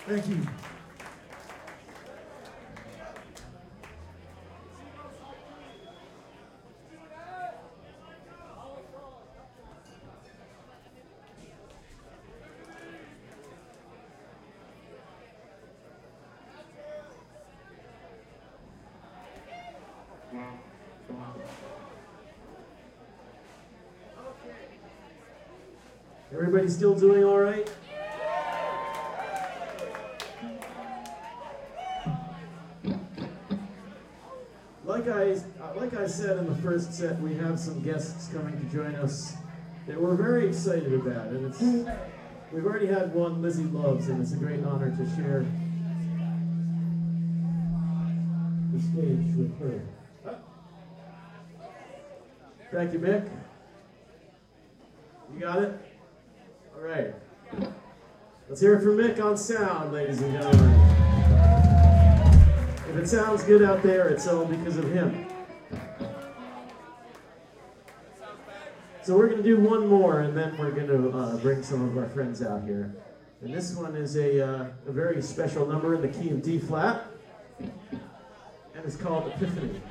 Thank you. Everybody still doing all right? Like I said in the first set, we have some guests coming to join us that we're very excited about, and we've already had one, Lizzie Loves, and it's a great honor to share the stage with her. Thank you, Mick. You got it? All right. Let's hear it for Mick on sound, ladies and gentlemen. If it sounds good out there, it's all because of him. So we're going to do one more, and then we're going to bring some of our friends out here. And this one is a very special number in the key of D flat, and it's called Epiphany.